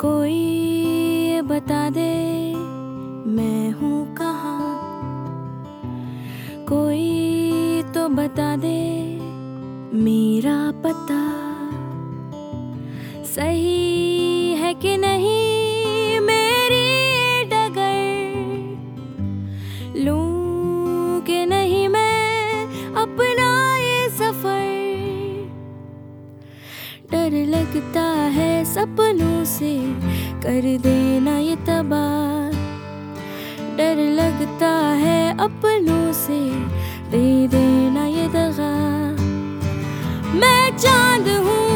कोई ये बता दे मैं हूँ कहाँ, कोई तो बता दे मेरा पता सही है कि नहीं, मेरी डगर लूं कि नहीं मैं अपना ये सफर। डर लगता है सपनों से कर देना ये तबाह, डर लगता है अपनों से दे देना ये दगा। मैं चांद हूँ